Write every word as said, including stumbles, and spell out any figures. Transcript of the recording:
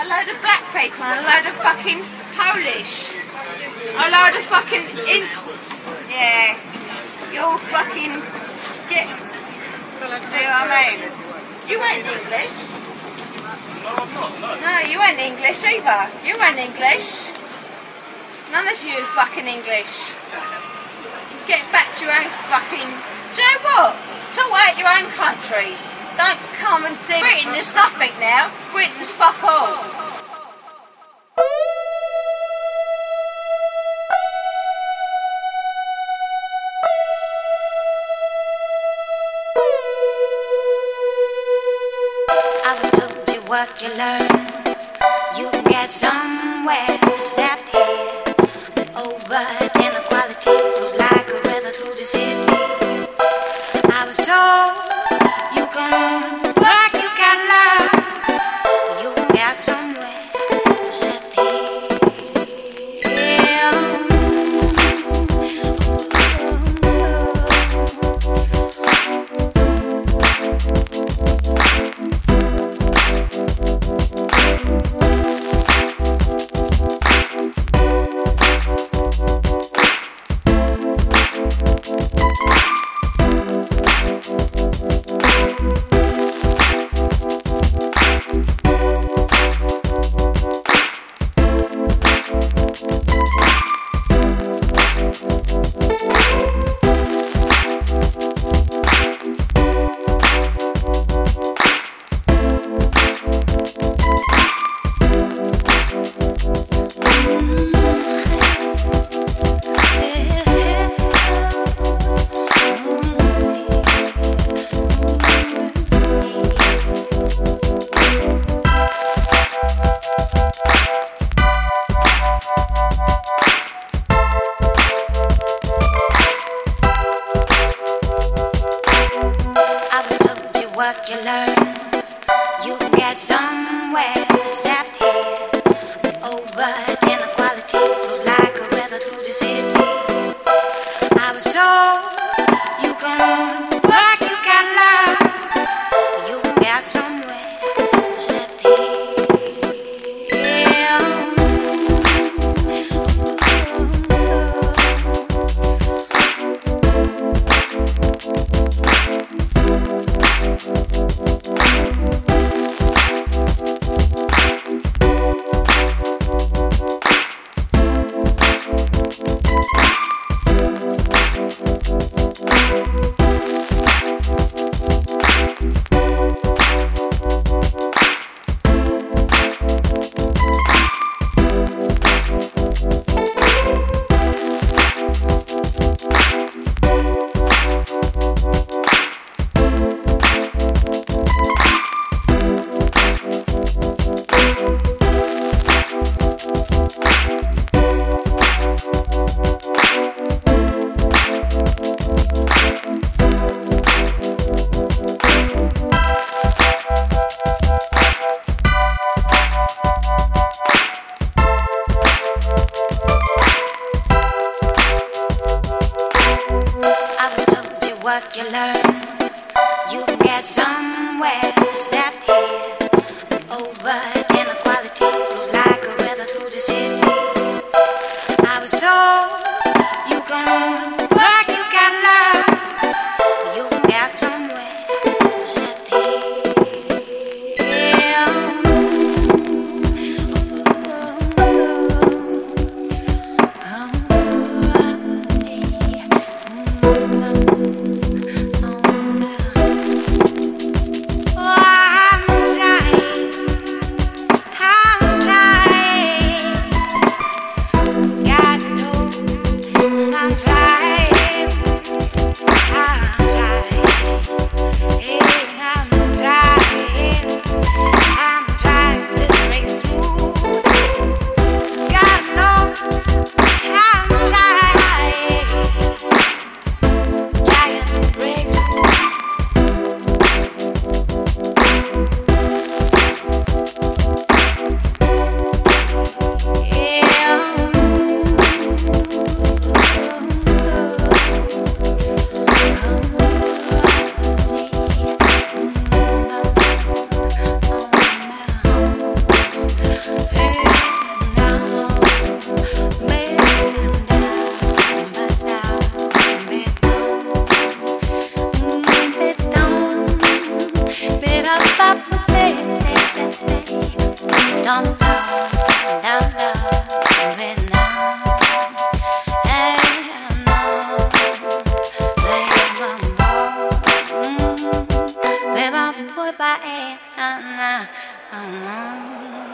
a load of black people and a load of fucking Polish. A load of fucking... In- yeah. You're fucking... Get... See what I mean? You ain't English. No, I'm not, no. No, you ain't English either. You ain't English. None of you are fucking English. Get back to your own fucking... Do you know what? Sort out your own countries. Don't come and see... Britain is nothing now. Britain's fuck all. I was told you what you learn. You can get somewhere except here. Over inequality flows like a river through the city. I was told you can work, you can learn. You can get somewhere except here. What you learn, you can get somewhere except here. Over inequality flows like a river through the city. I was told you can work, you can learn. You can get somewhere except here. What you learn, you can get somewhere except here. Over inequality flows like a river through the city. I was told you can work, you can learn. You can get somewhere except here. I'm trying, I'm trying. down low, down low, Vietnam. Hey, no, baby, baby, boy, bye, na, na,